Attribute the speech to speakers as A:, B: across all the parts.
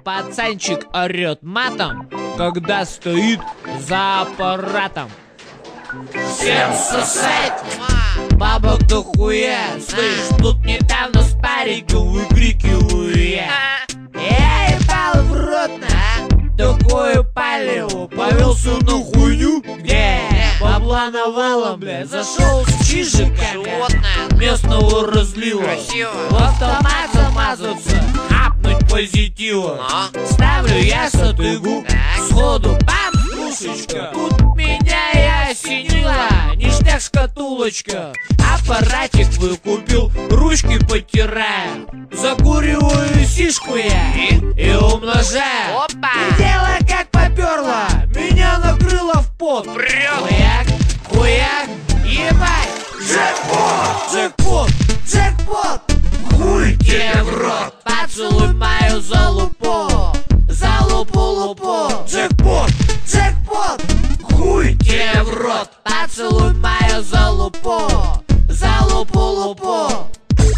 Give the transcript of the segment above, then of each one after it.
A: пацанчик орет матом, когда стоит за аппаратом. Всем сосать, бабок дохуя. Слышь, тут недавно с париком выкрикиваю я. Я ебал в рот на такое палево. Повелся на хуйню, где бабла навалом, блядь. Зашел с чижиками местного разлива. В автомат замазаться, апнуть позитива. Ставлю я сатыгу, сходу бам, слушечка. Тут меня и осенила, ништяк шкатулочка. Аппаратик выкупил, ручки потираю. Закуриваю сишку я и умножаю. И дело как поперло, меня накрыло в пот. Хуяк, хуяк, ебать. Джекпот, джекпот, джекпот. Хуй тебе в рот, поцелуй мою залупу. Залупу-лупу. Джекпот, джекпот. Хуй тебе в рот, поцелуй мою залупу. Залупу-лупу.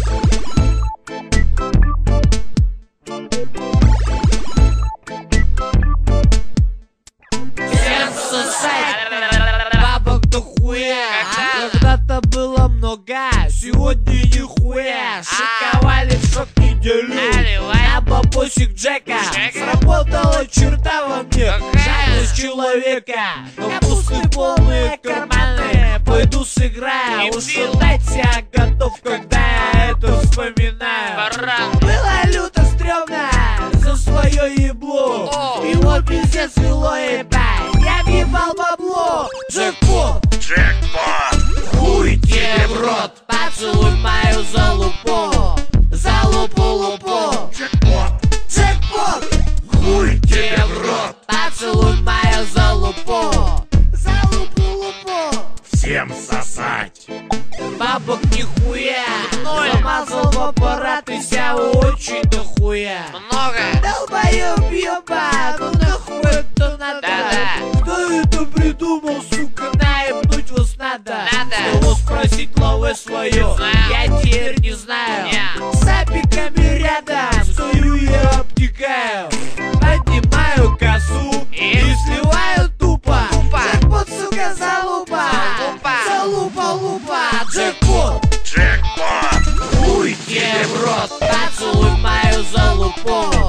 A: Всем сосать, бабок дохуя. Когда-то было много, сегодня нихуя. Шиковали в шок неделю на бабосик Джека. Сработала черта во мне, жадность человека. Но пусты полные карманы, пойду сыграю. Уж дать себя готов, когда я это вспоминаю. Было люто стрёмно за свое ебло. Его пиздец вело ебать, я въебал бабло. Джекпот,
B: Джекпот.
A: хуй тебе в рот, поцелуй мою залупу. Залупу-лупу.
B: Джекпот.
A: Джекпот, хуй тебе в рот, поцелуй мою залупу. Залупу-лупу.
B: Всем сосать.
A: Бабок нихуя, замазал в аппарат и ся очень дохуя.
C: Много.
A: Долбоёб ебан, ну нахуй это надо? Кто это придумал, сука, наебнуть вас надо? Кого спросить лаве свое, я теперь не знаю. С апиками рядом стою и обтекаю. Поднимаю косу и сливаю тупо. Джекпот, сука, залупа. Залупа-лупа. Джекпот,
B: Джекпот.
A: хуй тебе в рот, поцелуй мою залупу.